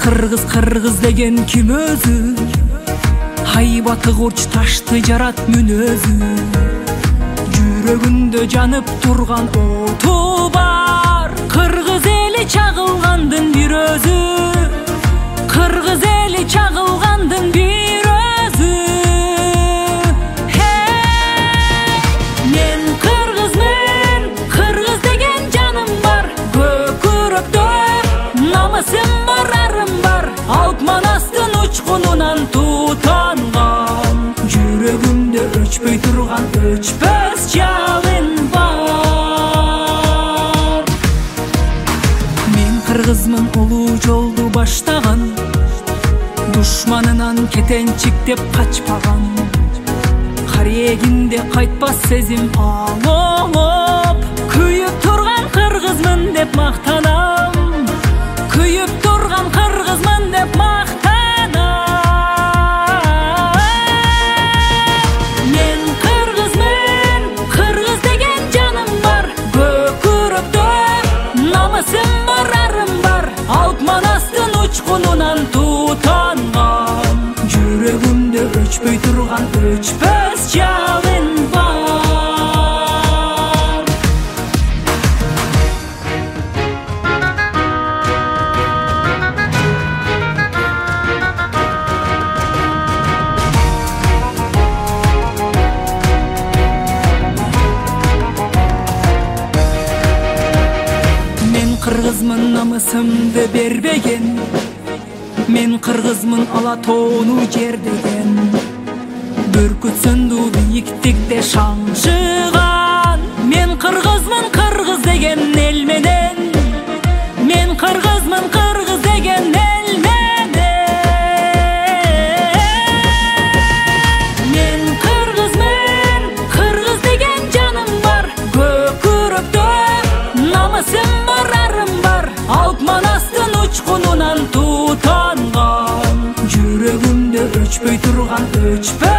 Кыргыз деген ким өзү? Хайбаты корч ташты жарат мүнөзү. Жүрөгүндө жанып турган оту бар. Кыргыз эли чагылгандын бир өзү. Кыргыз эли чагылгандын бир өзү. Мен кыргызмын, кыргыз деген жаным бар. Көкүрөктө намысым бар, арым бар. Ак Манастын учкунунан тутанган. Жүрөгүмдө өчпөй турган өчпөс жалын бар. Мен кыргызмын, улуу жолду баштаган. Душманынан кетенчиктеп качпаган. Карегинде кайтпас сезим алып. Күйүп турган кыргызмын деп мактанам. Күйүп турган кыргызмын деп мактанам. Мен кыргызмын, кыргыз деген жаным бар. Көкүрөктө намысым бар, арым бар. Ак Манастын учкунунан тутанган. Жүрөгүмдө өчпөй турган өчпөс жалын бар. Мен кыргызмын, намысымды бербеген. Мен кыргызмын, ала тоону жердеген. Бүркүт сынду бийиктикте шаңшыган. Мен кыргызмын, кыргыз деген эл менен. Мен кыргызмын, кыргыз деген эл менен. Мен кыргызмын, кыргыз деген жаным бар. Көкүрөктө намысым бар, арым бар. Ак Манастын учкунунан тутанган. Жүрөгүмдө өчпөй турган өчпөс